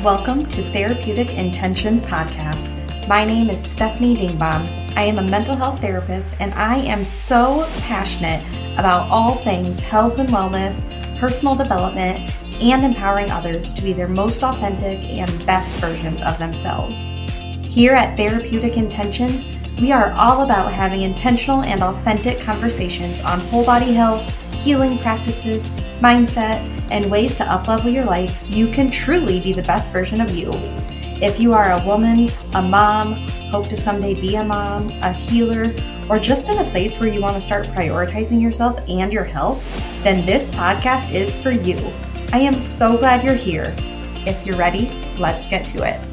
Welcome to Therapeutic Intentions Podcast. My name is Stephanie Dingbaum. I am a mental health therapist, and I am so passionate about all things health and wellness, personal development, and empowering others to be their most authentic and best versions of themselves. Here at Therapeutic Intentions, we are all about having intentional and authentic conversations on whole body health, healing practices, mindset, and ways to uplevel your life so you can truly be the best version of you. If you are a woman, a mom, hope to someday be a mom, a healer, or just in a place where you want to start prioritizing yourself and your health, then this podcast is for you. I am so glad you're here. If you're ready, let's get to it.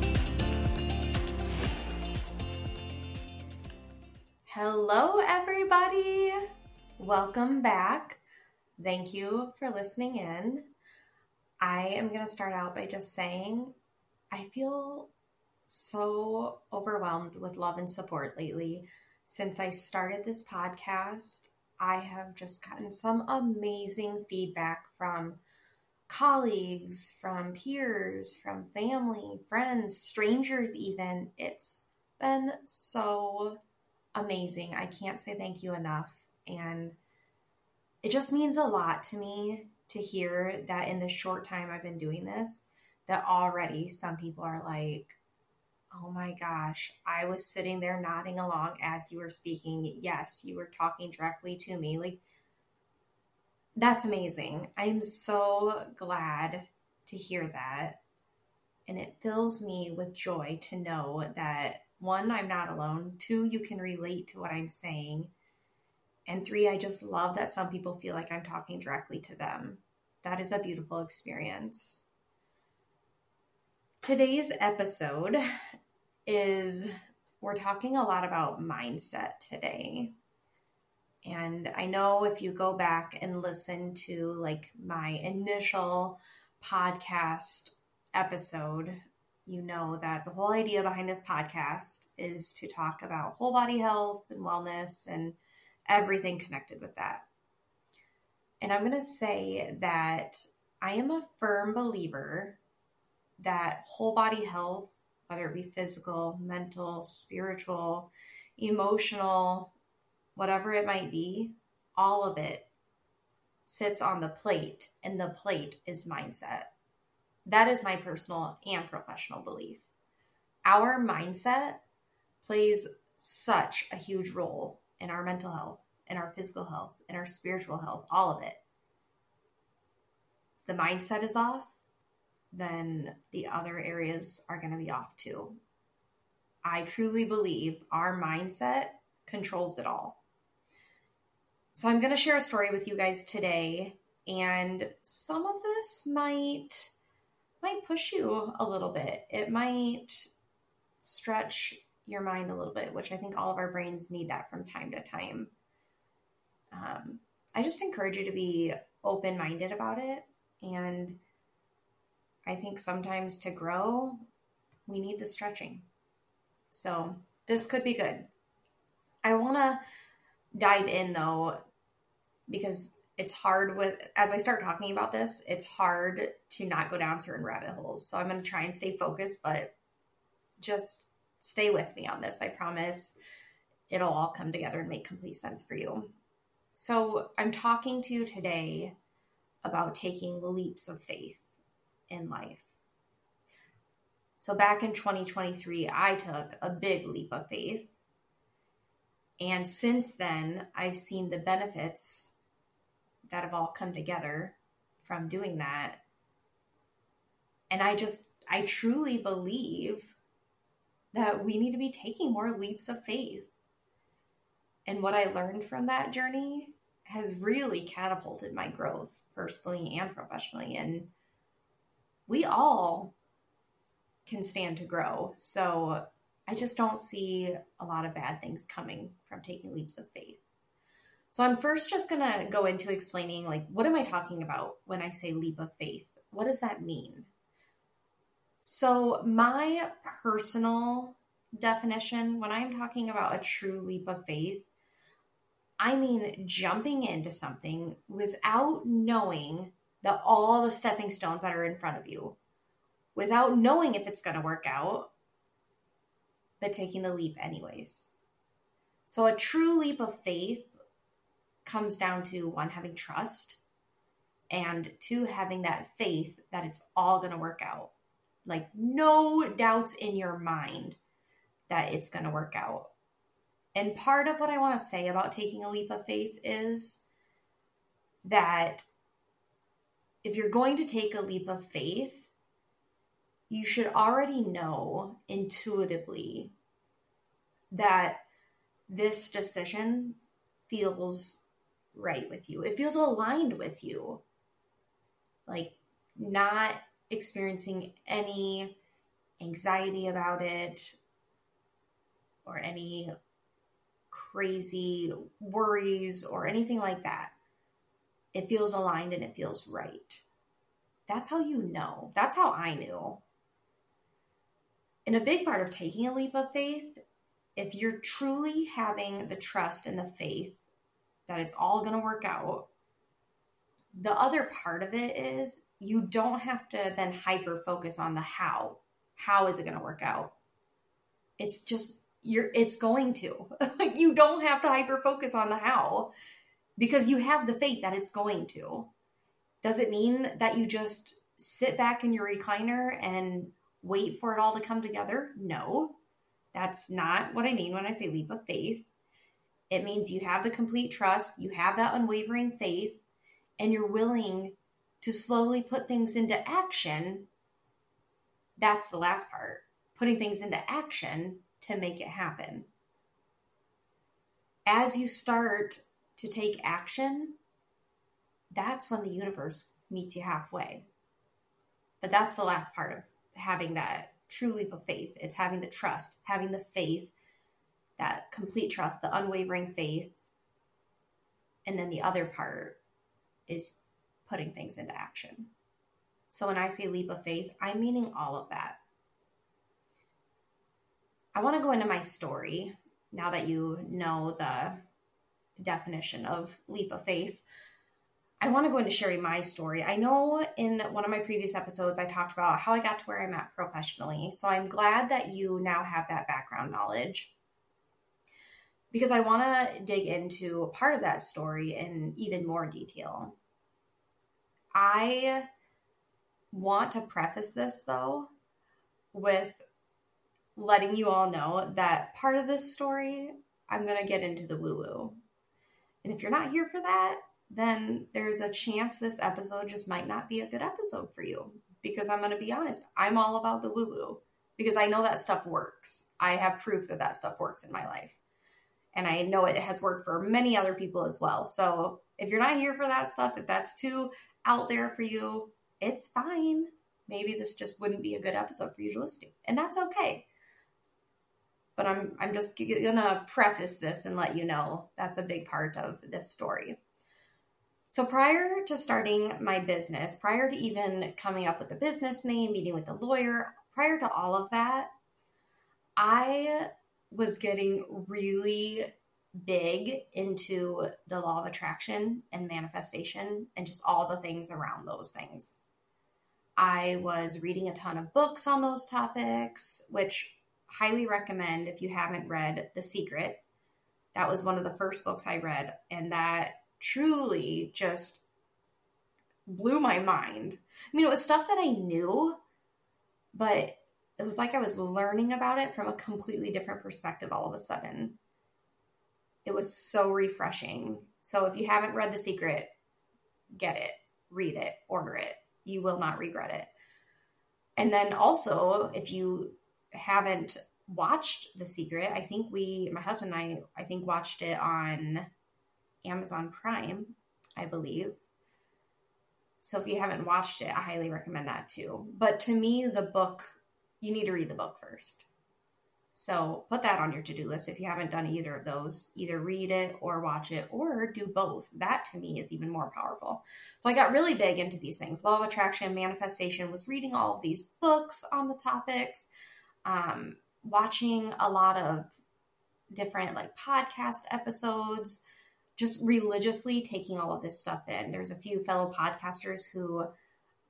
Hello, everybody. Welcome back. Thank you for listening in. I am going to start out by just saying I feel so overwhelmed with love and support lately. Since I started this podcast, I have just gotten some amazing feedback from colleagues, from peers, from family, friends, strangers even. It's been so amazing. I can't say thank you enough. And it just means a lot to me to hear that in the short time I've been doing this, that already some people are like, oh my gosh, I was sitting there nodding along as you were speaking. Yes, you were talking directly to me. Like, that's amazing. I'm so glad to hear that. And it fills me with joy to know that, one, I'm not alone. Two, you can relate to what I'm saying. And three, I just love that some people feel like I'm talking directly to them. That is a beautiful experience. Today's episode we're talking a lot about mindset today. And I know if you go back and listen to like my initial podcast episode, you know that the whole idea behind this podcast is to talk about whole body health and wellness and everything connected with that. And I'm going to say that I am a firm believer that whole body health, whether it be physical, mental, spiritual, emotional, whatever it might be, all of it sits on the plate, and the plate is mindset. That is my personal and professional belief. Our mindset plays such a huge role in our mental health, in our physical health, in our spiritual health, all of it. The mindset is off, then the other areas are going to be off too. I truly believe our mindset controls it all. So I'm going to share a story with you guys today, and some of this might push you a little bit. It might stretch your mind a little bit, which I think all of our brains need that from time to time. I just encourage you to be open-minded about it. And I think sometimes to grow, we need the stretching. So this could be good. I want to dive in though, because it's hard as I start talking about this, it's hard to not go down certain rabbit holes. So I'm going to try and stay focused, but just stay with me on this. I promise it'll all come together and make complete sense for you. So I'm talking to you today about taking leaps of faith in life. So back in 2023, I took a big leap of faith. And since then, I've seen the benefits that have all come together from doing that. And I truly believe that we need to be taking more leaps of faith. And what I learned from that journey has really catapulted my growth personally and professionally. And we all can stand to grow. So I just don't see a lot of bad things coming from taking leaps of faith. So I'm first just going to go into explaining, like, what am I talking about when I say leap of faith? What does that mean? So my personal definition, when I'm talking about a true leap of faith, I mean jumping into something without knowing all the stepping stones that are in front of you. without knowing if it's going to work out, but taking the leap anyways. So a true leap of faith comes down to, one, having trust, and two, having that faith that it's all going to work out. Like, no doubts in your mind that it's going to work out. And part of what I want to say about taking a leap of faith is that if you're going to take a leap of faith, you should already know intuitively that this decision feels right with you. It feels aligned with you. Like, not experiencing any anxiety about it or any crazy worries or anything like that. It feels aligned and it feels right. That's how you know. That's how I knew. And a big part of taking a leap of faith, if you're truly having the trust and the faith that it's all going to work out, the other part of it is you don't have to then hyper focus on the how. How is it going to work out? It's just, it's going to. You don't have to hyper focus on the how because you have the faith that it's going to. Does it mean that you just sit back in your recliner and wait for it all to come together? No, that's not what I mean when I say leap of faith. It means you have the complete trust, you have that unwavering faith, and you're willing to slowly put things into action. That's the last part. Putting things into action to make it happen. As you start to take action, that's when the universe meets you halfway. But that's the last part of having that true leap of faith. It's having the trust, having the faith, that complete trust, the unwavering faith. And then the other part is putting things into action. So when I say leap of faith, I'm meaning all of that. I want to go into my story now that you know the definition of leap of faith. I want to go into sharing my story. I know in one of my previous episodes, I talked about how I got to where I'm at professionally. So I'm glad that you now have that background knowledge because I want to dig into a part of that story in even more detail. I want to preface this, though, with letting you all know that part of this story, I'm going to get into the woo-woo. And if you're not here for that, then there's a chance this episode just might not be a good episode for you. Because I'm going to be honest, I'm all about the woo-woo. Because I know that stuff works. I have proof that that stuff works in my life. And I know it has worked for many other people as well. So if you're not here for that stuff, if that's too out there for you, it's fine. Maybe this just wouldn't be a good episode for you to listen to. And that's okay. But I'm just going to preface this and let you know that's a big part of this story. So prior to starting my business, prior to even coming up with the business name, meeting with the lawyer, prior to all of that, I was getting really big into the law of attraction and manifestation and just all the things around those things. I was reading a ton of books on those topics, which highly recommend if you haven't read The Secret. That was one of the first books I read, and that truly just blew my mind. I mean, it was stuff that I knew, but it was like I was learning about it from a completely different perspective all of a sudden. It was so refreshing. So if you haven't read The Secret, get it, read it, order it. You will not regret it. And then also, if you haven't watched The Secret, I think my husband and I think watched it on Amazon Prime, I believe. So if you haven't watched it, I highly recommend that too. But to me, the book, you need to read the book first. So put that on your to-do list. If you haven't done either of those, either read it or watch it or do both. That to me is even more powerful. So I got really big into these things. Law of attraction, manifestation, was reading all of these books on the topics, watching a lot of different like podcast episodes, just religiously taking all of this stuff in. There's a few fellow podcasters who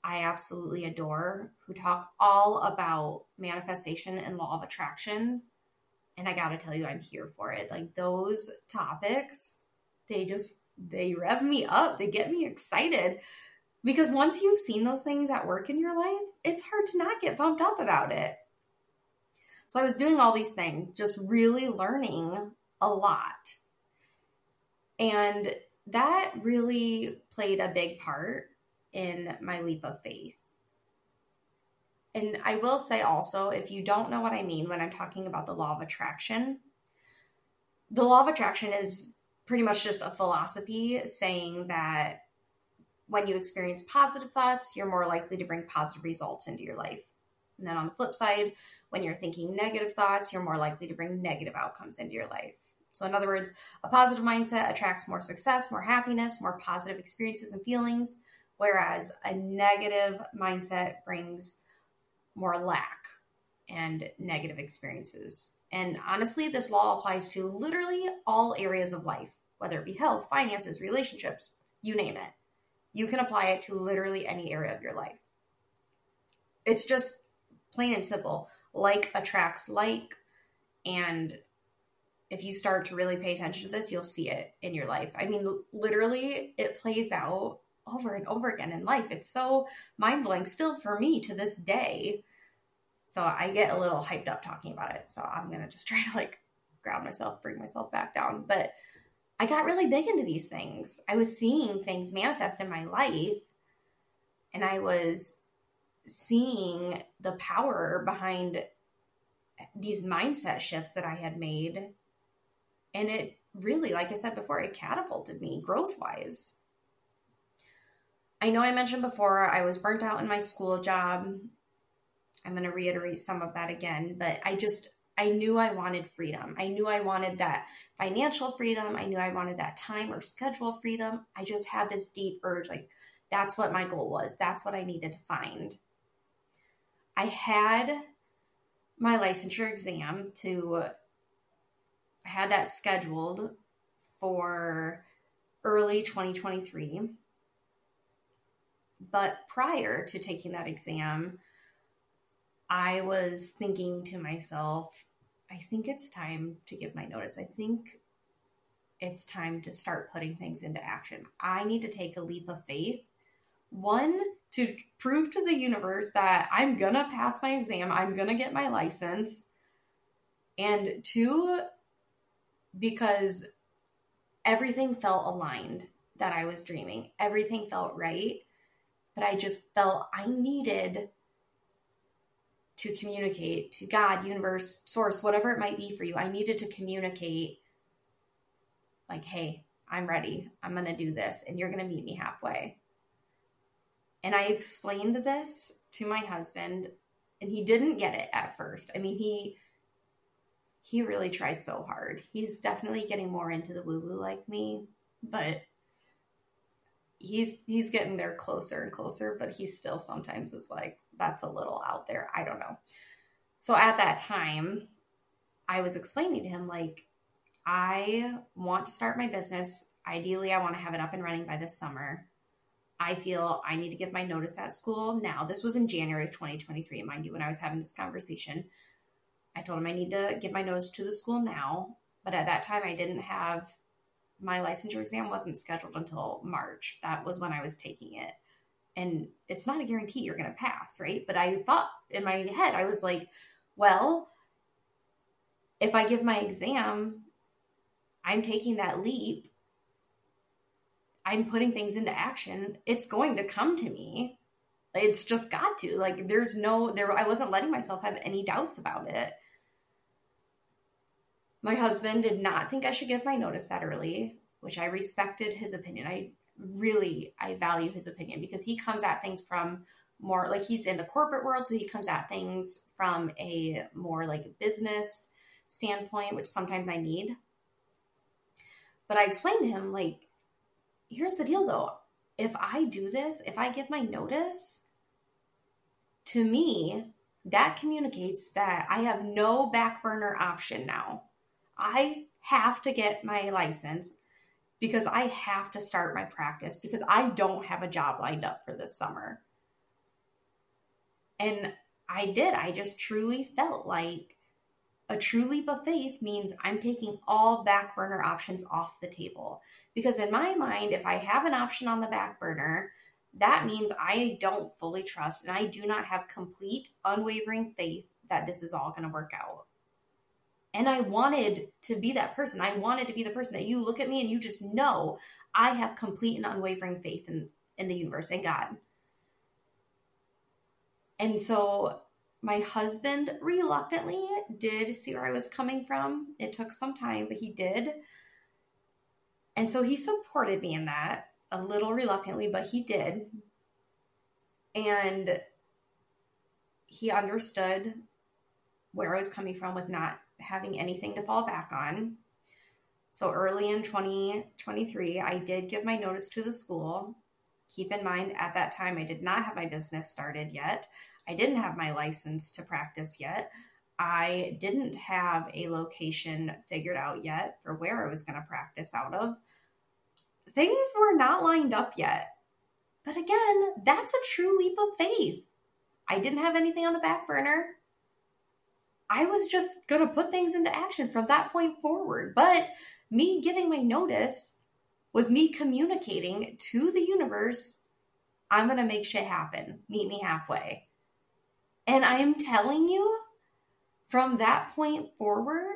I absolutely adore, who talk all about manifestation and law of attraction. And I got to tell you, I'm here for it. Like those topics, they rev me up. They get me excited because once you've seen those things at work in your life, it's hard to not get pumped up about it. So I was doing all these things, just really learning a lot. And that really played a big part in my leap of faith. And I will say also, if you don't know what I mean when I'm talking about the law of attraction, the law of attraction is pretty much just a philosophy saying that when you experience positive thoughts, you're more likely to bring positive results into your life. And then on the flip side, when you're thinking negative thoughts, you're more likely to bring negative outcomes into your life. So in other words, a positive mindset attracts more success, more happiness, more positive experiences and feelings, whereas a negative mindset brings more lack and negative experiences. And honestly, this law applies to literally all areas of life, whether it be health, finances, relationships, you name it. You can apply it to literally any area of your life. It's just plain and simple. Like attracts like, and if you start to really pay attention to this, you'll see it in your life. I mean, literally, it plays out over and over again in life. It's so mind-blowing still for me to this day. So I get a little hyped up talking about it. So I'm going to just try to like ground myself, bring myself back down. But I got really big into these things. I was seeing things manifest in my life, and I was seeing the power behind these mindset shifts that I had made. And it really, like I said before, it catapulted me growth-wise. I know I mentioned before I was burnt out in my school job. I'm going to reiterate some of that again, but I knew I wanted freedom. I knew I wanted that financial freedom. I knew I wanted that time or schedule freedom. I just had this deep urge, like that's what my goal was. That's what I needed to find. I had my licensure exam I had that scheduled for early 2023. But prior to taking that exam, I was thinking to myself, I think it's time to give my notice. I think it's time to start putting things into action. I need to take a leap of faith. One, to prove to the universe that I'm going to pass my exam. I'm going to get my license. And two, because everything felt aligned that I was dreaming. Everything felt right. But I just felt I needed to communicate to God, universe, source, whatever it might be for you. I needed to communicate like, hey, I'm ready. I'm going to do this and you're going to meet me halfway. And I explained this to my husband and he didn't get it at first. I mean, he really tries so hard. He's definitely getting more into the woo-woo like me, but he's getting there closer and closer, but he still sometimes is like, that's a little out there. I don't know. So at that time, I was explaining to him, like, I want to start my business. Ideally, I want to have it up and running by this summer. I feel I need to give my notice at school now. This was in January of 2023, mind you, when I was having this conversation. I told him I need to give my notice to the school now. But at that time, I didn't have my licensure exam wasn't scheduled until March. That was when I was taking it. And it's not a guarantee you're going to pass, right? But I thought in my head, I was like, well, if I give my exam, I'm taking that leap. I'm putting things into action. It's going to come to me. It's just got to. Like, I wasn't letting myself have any doubts about it. My husband did not think I should give my notice that early, which I respected his opinion. I value his opinion because he comes at things from more like he's in the corporate world. So he comes at things from a more like business standpoint, which sometimes I need. But I explained to him, like, here's the deal though. If I do this, if I give my notice, to me, that communicates that I have no back burner option now. I have to get my license because I have to start my practice because I don't have a job lined up for this summer. And I did. I just truly felt like a true leap of faith means I'm taking all back burner options off the table. Because in my mind, if I have an option on the back burner, that means I don't fully trust and I do not have complete, unwavering faith that this is all going to work out. And I wanted to be that person. I wanted to be the person that you look at me and you just know I have complete and unwavering faith in the universe and God. And so my husband reluctantly did see where I was coming from. It took some time, but he did. And so he supported me in that, a little reluctantly, but he did. And he understood where I was coming from with not having anything to fall back on. So early in 2023, I did give my notice to the school. Keep in mind, at that time, I did not have my business started yet. I didn't have my license to practice yet. I didn't have a location figured out yet for where I was going to practice out of. Things were not lined up yet. But again, that's a true leap of faith. I didn't have anything on the back burner. I was just going to put things into action from that point forward. But me giving my notice was me communicating to the universe, I'm going to make shit happen. Meet me halfway. And I'm telling you, from that point forward,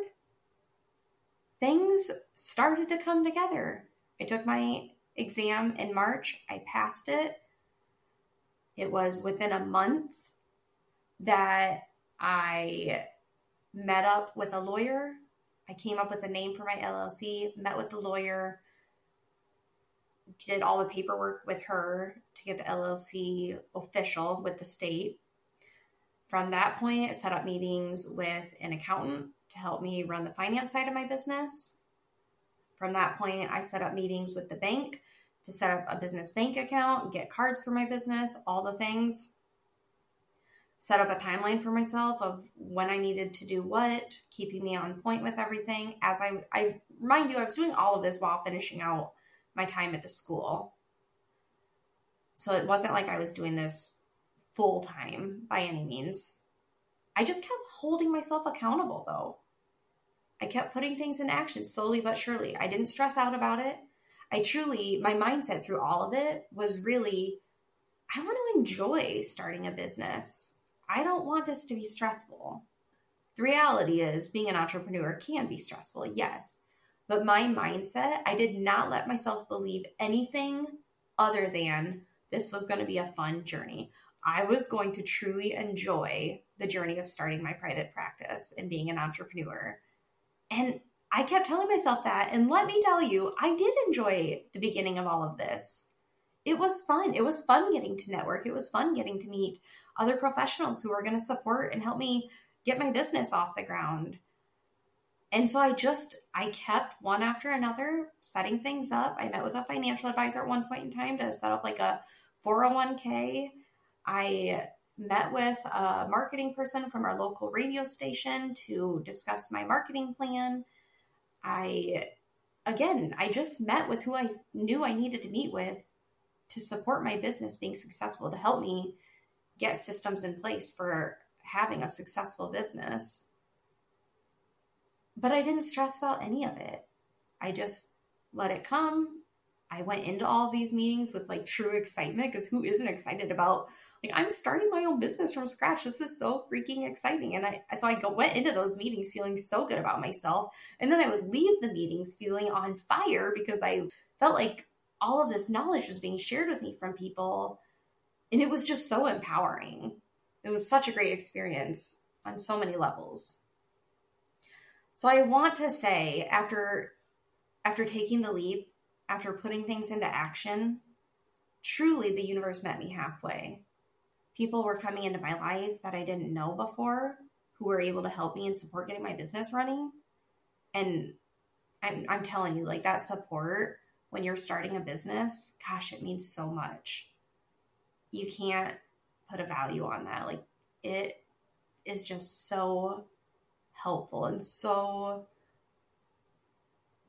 things started to come together. I took my exam in March. I passed it. It was within a month that I met up with a lawyer. I came up with a name for my LLC, met with the lawyer, did all the paperwork with her to get the LLC official with the state. From that point, I set up meetings with an accountant to help me run the finance side of my business. From that point, I set up meetings with the bank to set up a business bank account, get cards for my business, all the things. Set up a timeline for myself of when I needed to do what, keeping me on point with everything. As I remind you, I was doing all of this while finishing out my time at the school. So it wasn't like I was doing this full time by any means. I just kept holding myself accountable though. I kept putting things in action slowly but surely. I didn't stress out about it. My mindset through all of it was really, I want to enjoy starting a business. I don't want this to be stressful. The reality is being an entrepreneur can be stressful, yes. But my mindset, I did not let myself believe anything other than this was going to be a fun journey. I was going to truly enjoy the journey of starting my private practice and being an entrepreneur. And I kept telling myself that. And let me tell you, I did enjoy the beginning of all of this. It was fun. It was fun getting to network. It was fun getting to meet other professionals who were going to support and help me get my business off the ground. And so I kept one after another setting things up. I met with a financial advisor at one point in time to set up like a 401k. I met with a marketing person from our local radio station to discuss my marketing plan. I just met with who I knew I needed to meet with to support my business being successful, to help me get systems in place for having a successful business. But I didn't stress about any of it. I just let it come. I went into all these meetings with like true excitement, because who isn't excited about, like, I'm starting my own business from scratch. This is so freaking exciting. And I went into those meetings feeling so good about myself. And then I would leave the meetings feeling on fire because I felt like all of this knowledge was being shared with me from people. And it was just so empowering. It was such a great experience on so many levels. So I want to say, after taking the leap, after putting things into action, truly the universe met me halfway. People were coming into my life that I didn't know before, who were able to help me and support getting my business running. And I'm telling you, like, that support when you're starting a business, gosh, it means so much. You can't put a value on that. Like, it is just so helpful and so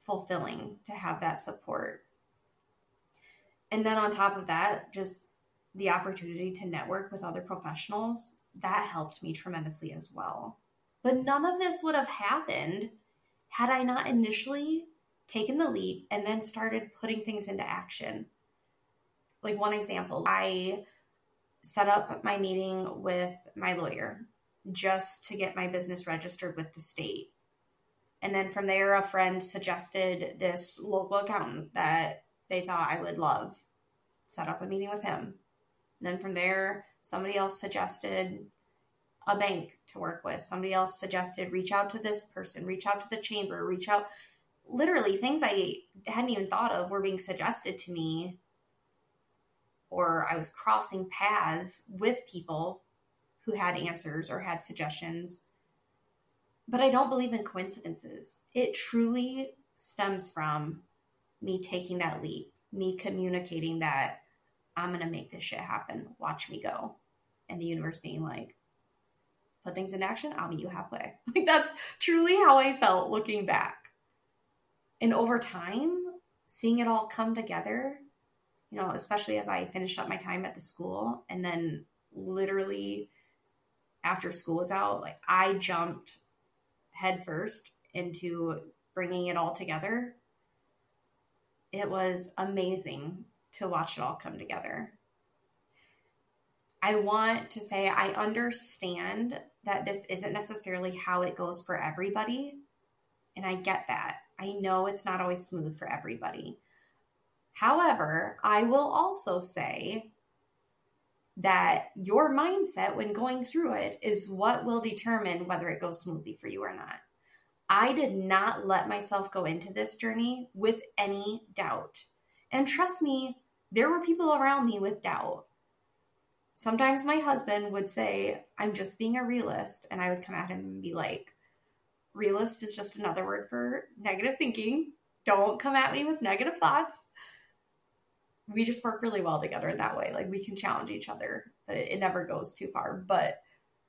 fulfilling to have that support. And then on top of that, just the opportunity to network with other professionals, that helped me tremendously as well. But none of this would have happened had I not initially taken the leap and then started putting things into action. Like one example, I set up my meeting with my lawyer just to get my business registered with the state. And then from there, a friend suggested this local accountant that they thought I would love. Set up a meeting with him. And then from there, somebody else suggested a bank to work with. Somebody else suggested reach out to this person, reach out to the chamber, reach out. Literally things I hadn't even thought of were being suggested to me, or I was crossing paths with people who had answers or had suggestions. But I don't believe in coincidences. It truly stems from me taking that leap, me communicating that I'm going to make this shit happen. Watch me go. And the universe being like, put things into action. I'll meet you halfway. Like that's truly how I felt looking back. And over time, seeing it all come together, you know, especially as I finished up my time at the school, and then literally after school was out, like I jumped headfirst into bringing it all together. It was amazing to watch it all come together. I want to say I understand that this isn't necessarily how it goes for everybody, and I get that. I know it's not always smooth for everybody. However, I will also say that your mindset when going through it is what will determine whether it goes smoothly for you or not. I did not let myself go into this journey with any doubt. And trust me, there were people around me with doubt. Sometimes my husband would say, I'm just being a realist. And I would come at him and be like, realist is just another word for negative thinking. Don't come at me with negative thoughts. We just work really well together in that way. Like we can challenge each other, but it never goes too far. But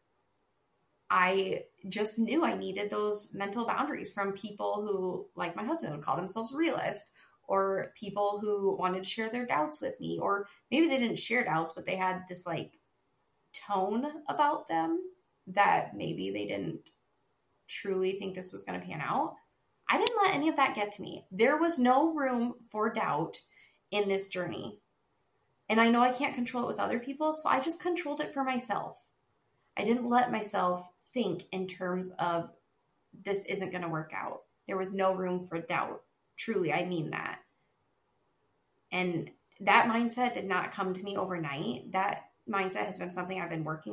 I just knew I needed those mental boundaries from people who, like my husband, would call themselves realist, or people who wanted to share their doubts with me, or maybe they didn't share doubts, but they had this like tone about them that maybe they didn't truly think this was going to pan out. I didn't let any of that get to me. There was no room for doubt in this journey. And I know I can't control it with other people, so I just controlled it for myself. I didn't let myself think in terms of this isn't going to work out. There was no room for doubt. Truly, I mean that. And that mindset did not come to me overnight. That mindset has been something I've been working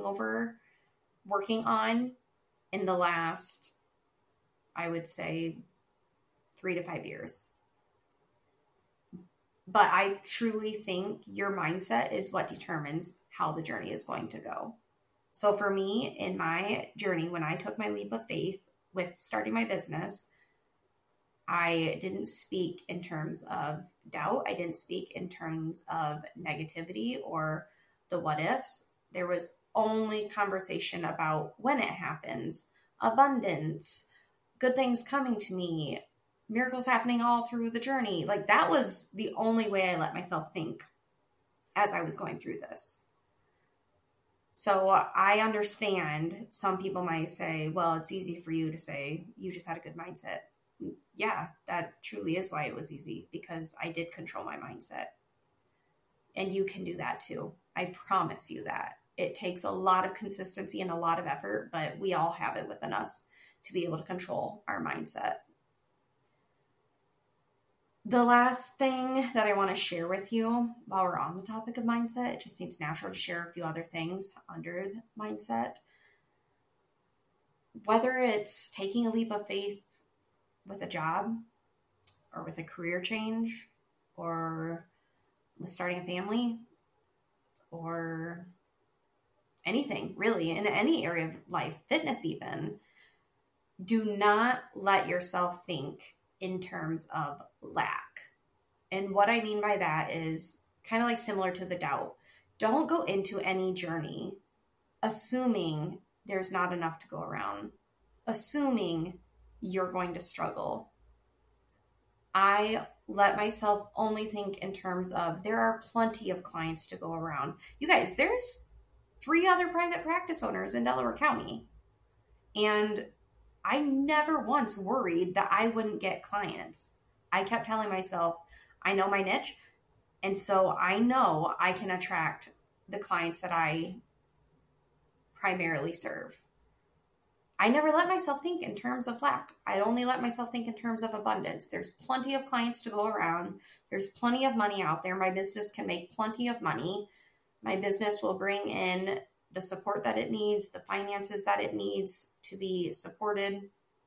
on in the last, I would say, 3 to 5 years. But I truly think your mindset is what determines how the journey is going to go. So for me, in my journey, when I took my leap of faith with starting my business, I didn't speak in terms of doubt. I didn't speak in terms of negativity or the what ifs. There was only conversation about when it happens, abundance, good things coming to me, miracles happening all through the journey. Like that was the only way I let myself think as I was going through this. So I understand some people might say, well, it's easy for you to say you just had a good mindset. Yeah, that truly is why it was easy, because I did control my mindset. And you can do that too. I promise you that. It takes a lot of consistency and a lot of effort, but we all have it within us to be able to control our mindset. The last thing that I want to share with you while we're on the topic of mindset, it just seems natural to share a few other things under the mindset. Whether it's taking a leap of faith with a job or with a career change or with starting a family or anything really in any area of life, fitness even, do not let yourself think in terms of lack. And what I mean by that is kind of like similar to the doubt. Don't go into any journey assuming there's not enough to go around, assuming you're going to struggle. I let myself only think in terms of there are plenty of clients to go around. You guys, there's 3 other private practice owners in Delaware County. And I never once worried that I wouldn't get clients. I kept telling myself, I know my niche, and so I know I can attract the clients that I primarily serve. I never let myself think in terms of lack. I only let myself think in terms of abundance. There's plenty of clients to go around. There's plenty of money out there. My business can make plenty of money. My business will bring in the support that it needs, the finances that it needs to be supported.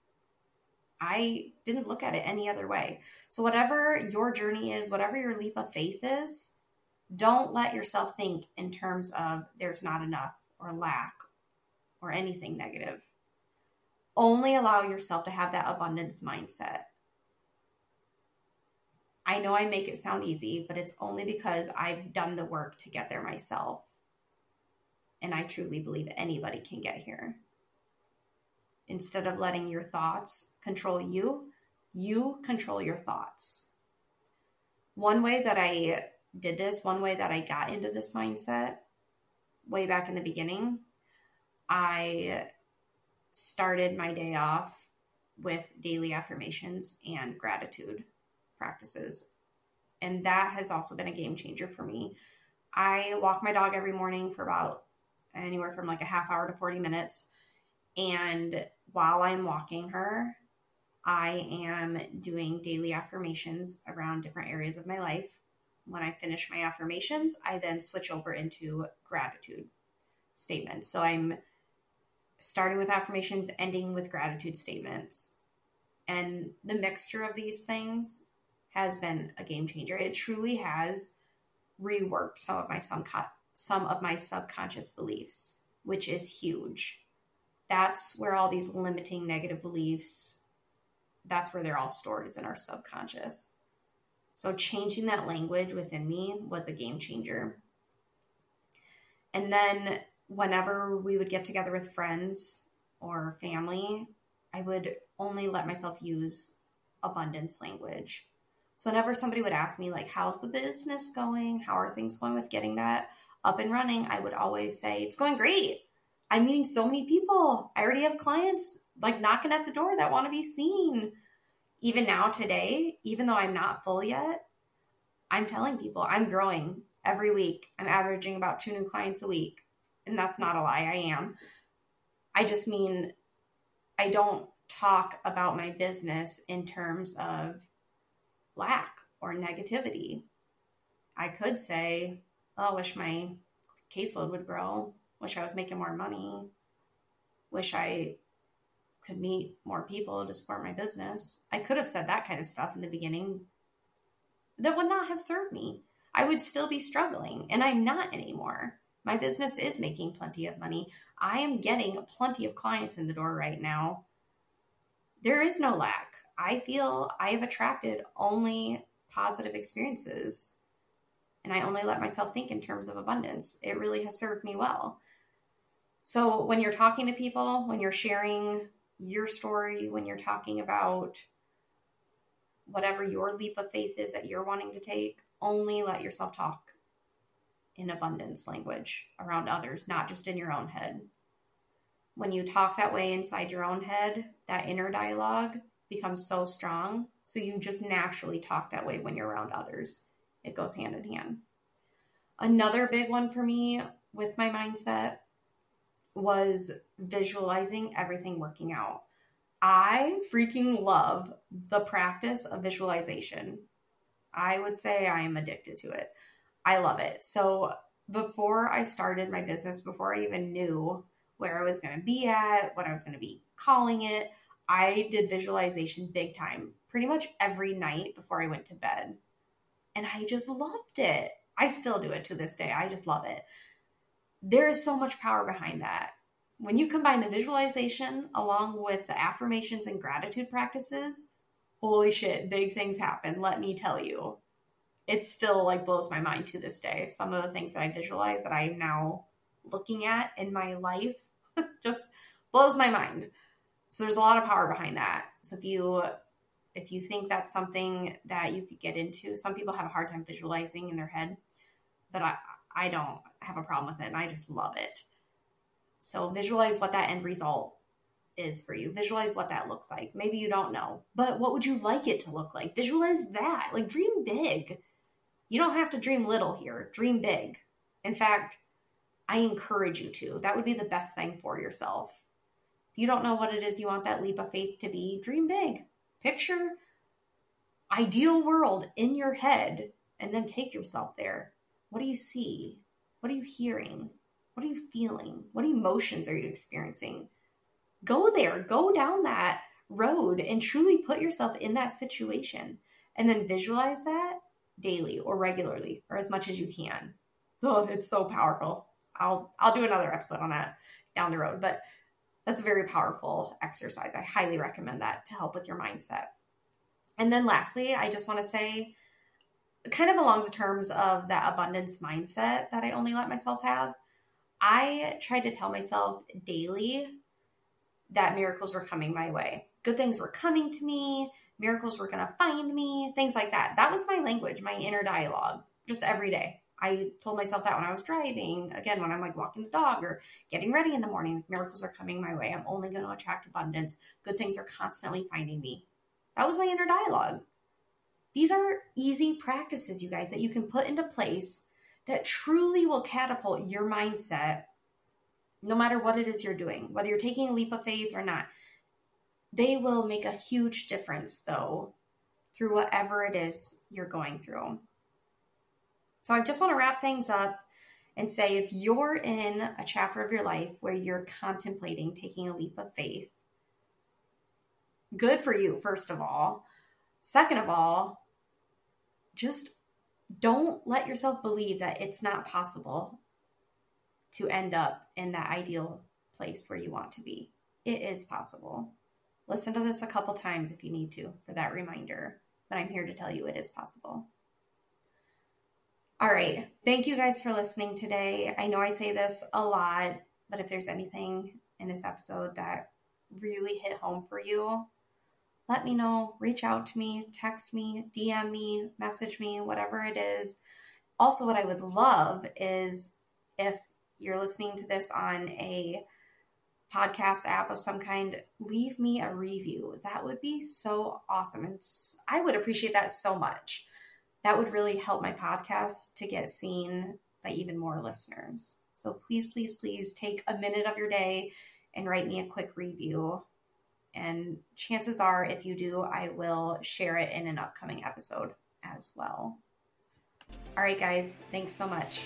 I didn't look at it any other way. So whatever your journey is, whatever your leap of faith is, don't let yourself think in terms of there's not enough or lack or anything negative. Only allow yourself to have that abundance mindset. I know I make it sound easy, but it's only because I've done the work to get there myself. And I truly believe anybody can get here. Instead of letting your thoughts control you, you control your thoughts. One way that I did this, one way that I got into this mindset way back in the beginning, I started my day off with daily affirmations and gratitude practices. And that has also been a game changer for me. I walk my dog every morning for about anywhere from like a half hour to 40 minutes. And while I'm walking her, I am doing daily affirmations around different areas of my life. When I finish my affirmations, I then switch over into gratitude statements. So I'm starting with affirmations, ending with gratitude statements. And the mixture of these things has been a game changer. It truly has reworked some of my subconscious beliefs, which is huge. That's where all these limiting negative beliefs, that's where they're all stored, is in our subconscious. So changing that language within me was a game changer. And then whenever we would get together with friends or family, I would only let myself use abundance language. So whenever somebody would ask me, like, how's the business going? How are things going with getting that up and running? I would always say, it's going great. I'm meeting so many people. I already have clients like knocking at the door that want to be seen. Even now today, even though I'm not full yet, I'm telling people I'm growing every week. I'm averaging about 2 new clients a week. And that's not a lie. I am. I just mean, I don't talk about my business in terms of lack or negativity. I could say, oh, I wish my caseload would grow. Wish I was making more money. Wish I could meet more people to support my business. I could have said that kind of stuff in the beginning. That would not have served me. I would still be struggling, and I'm not anymore. My business is making plenty of money. I am getting plenty of clients in the door right now. There is no lack. I feel I have attracted only positive experiences, and I only let myself think in terms of abundance. It really has served me well. So when you're talking to people, when you're sharing your story, when you're talking about whatever your leap of faith is that you're wanting to take, only let yourself talk in abundance language around others, not just in your own head. When you talk that way inside your own head, that inner dialogue becomes so strong. So you just naturally talk that way when you're around others. It goes hand in hand. Another big one for me with my mindset was visualizing everything working out. I freaking love the practice of visualization. I would say I am addicted to it. I love it. So before I started my business, before I even knew where I was going to be at, what I was going to be calling it, I did visualization big time, pretty much every night before I went to bed. And I just loved it. I still do it to this day. I just love it. There is so much power behind that. When you combine the visualization along with the affirmations and gratitude practices, holy shit, big things happen. Let me tell you. It still like blows my mind to this day. Some of the things that I visualize that I'm now looking at in my life just blows my mind. So there's a lot of power behind that. So If you think that's something that you could get into, some people have a hard time visualizing in their head, but I don't have a problem with it, and I just love it. So visualize what that end result is for you. Visualize what that looks like. Maybe you don't know, but what would you like it to look like? Visualize that. Like, dream big. You don't have to dream little here. Dream big. In fact, I encourage you to. That would be the best thing for yourself. If you don't know what it is you want that leap of faith to be, dream big. Picture ideal world in your head and then take yourself there. What do you see? What are you hearing? What are you feeling? What emotions are you experiencing? Go there. Go down that road and truly put yourself in that situation. And then visualize that daily or regularly or as much as you can. Oh, it's so powerful. I'll do another episode on that down the road, but that's a very powerful exercise. I highly recommend that to help with your mindset. And then lastly, I just want to say, kind of along the terms of that abundance mindset that I only let myself have, I tried to tell myself daily that miracles were coming my way. Good things were coming to me. Miracles were going to find me, things like that. That was my language, my inner dialogue, just every day. I told myself that when I was driving, again, when I'm like walking the dog or getting ready in the morning, miracles are coming my way. I'm only going to attract abundance. Good things are constantly finding me. That was my inner dialogue. These are easy practices, you guys, that you can put into place that truly will catapult your mindset no matter what it is you're doing, whether you're taking a leap of faith or not. They will make a huge difference, though, through whatever it is you're going through. So I just want to wrap things up and say, if you're in a chapter of your life where you're contemplating taking a leap of faith, good for you, first of all. Second of all, just don't let yourself believe that it's not possible to end up in that ideal place where you want to be. It is possible. Listen to this a couple times if you need to for that reminder, but I'm here to tell you it is possible. All right. Thank you guys for listening today. I know I say this a lot, but if there's anything in this episode that really hit home for you, let me know. Reach out to me, text me, DM me, message me, whatever it is. Also, what I would love is if you're listening to this on a podcast app of some kind, leave me a review. That would be so awesome. And I would appreciate that so much. That would really help my podcast to get seen by even more listeners. So please, please, please take a minute of your day and write me a quick review. And chances are, if you do, I will share it in an upcoming episode as well. All right, guys, thanks so much.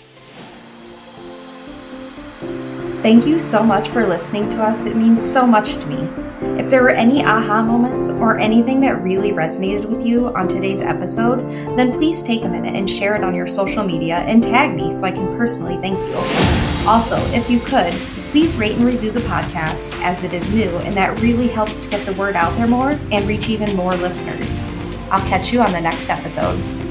Thank you so much for listening to us. It means so much to me. If there were any aha moments or anything that really resonated with you on today's episode, then please take a minute and share it on your social media and tag me so I can personally thank you. Also, if you could, please rate and review the podcast as it is new, and that really helps to get the word out there more and reach even more listeners. I'll catch you on the next episode.